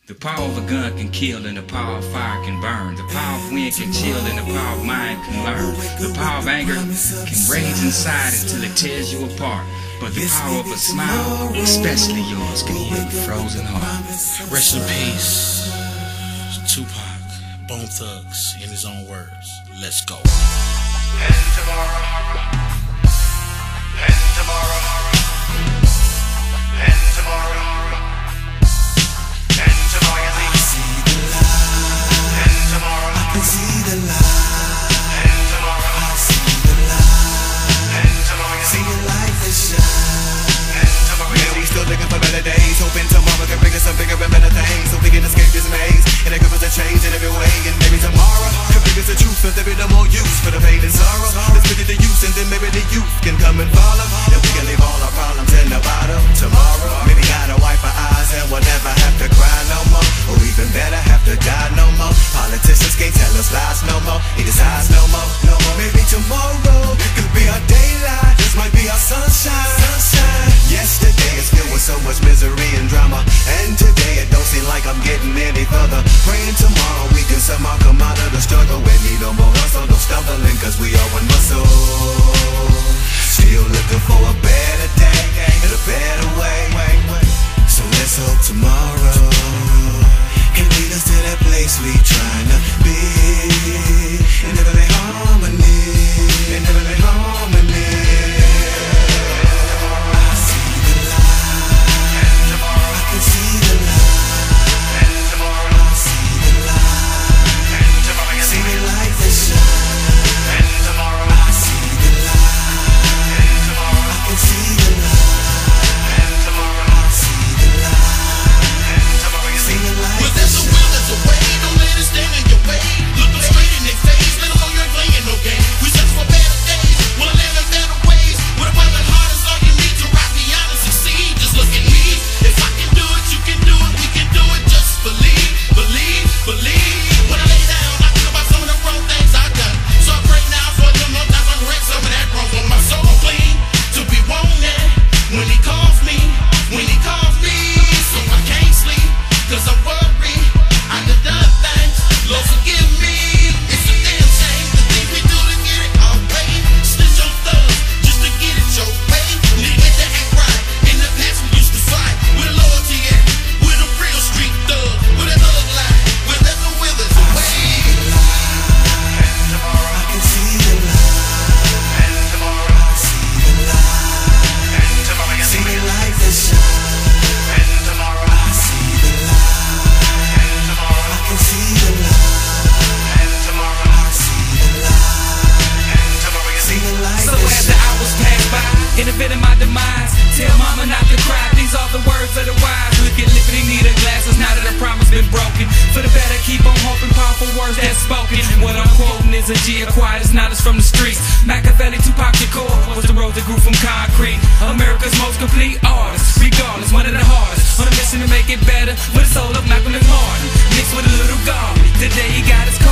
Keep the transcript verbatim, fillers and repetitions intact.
The power of a gun can kill and the power of fire can burn. The power of wind can chill and the power of mind can learn. The power of anger can rage inside until it tears you apart. But the power of a smile, especially yours, can heal your frozen heart. Rest in peace, Tupac, Bone Thugs, in his own words. Let's go. And tomorrow, and tomorrow, and tomorrow, and tomorrow, I see the light. And tomorrow, I can see the light. And tomorrow, I see the light. And tomorrow, see your life is shine. And tomorrow, yeah, we still looking for better days, hoping tomorrow can bring us some bigger and better things, so we can escape this maze. And it covers a change in every way, and maybe tomorrow can bring us the truth, and there be no more use for the pain and sorrow. Let's put it to use, and then maybe the youth can come and follow, and we can leave all our problems in the bottom. Tomorrow, maybe gotta wipe our eyes, and we'll never have to cry no more, or even better, have to die no more. Politicians can't tell us lies no more, eat us eyes no more, no more. Maybe tomorrow could be our daylight, this might be our sunshine. Sunshine. Yesterday is filled with so much misery and drama, and today it don't seem like I'm getting any further. Praying tomorrow we can somehow come out of the struggle. We need no more hustle, no stumbling, cause we are one muscle. Still looking for a better day and a better way. So let's hope tomorrow can lead us to that place we tryna be, in heavenly harmony, in heavenly harmony. I see the light, and tomorrow I can see the light, and tomorrow I see the light, and tomorrow I see the light that shine, and tomorrow I see the light, and tomorrow I can see the light, and tomorrow I see the light, and tomorrow I see the light. Well, there's a will, there's a way. Don't let it stand in your way. Look them straight in their face. Let them know you ain't playing no game. We search for better days. We'll live in better ways. With a willing heart is all you need to rock beyond and succeed. Just look at me. If I can do it, you can do it. We can do it. Just believe, believe, believe. When I lay down, I think about some of the wrong things I've done. So I pray now for them. No time I correct some of that wrong. Want my soul clean to be wanted when he calls me. When he calls me, so I can't sleep. Cause I'm worried, I done done things, Lord forgive me. It's a damn shame, the things we do to get it all paid. Snitch on thugs, just to get it your way. Nigga that act right, in the past we used to fight. With loyalty at, with a real street thug. With a thug life, with the will is away. And tomorrow I can see the light, and tomorrow I see the light, and tomorrow I see the light that shine, and tomorrow I see the light, and tomorrow I can see the light, and tomorrow I see the light, and tomorrow I see the light. So as the hours pass by, in the bit of my demise, tell mama not to cry, these are the words of the wise. Look at Liberty, need her glasses, now that her promise been broken. For the better, keep on hoping, powerful words that's spoken. What I'm quoting is a G acquired, it's knowledge from the streets. Machiavelli, Tupac Shakur was the road that grew from concrete. America's most complete artist, regardless, one of the hardest. On a mission to make it better, with the soul of Malcolm and Martin, mixed with a little God. Today he got his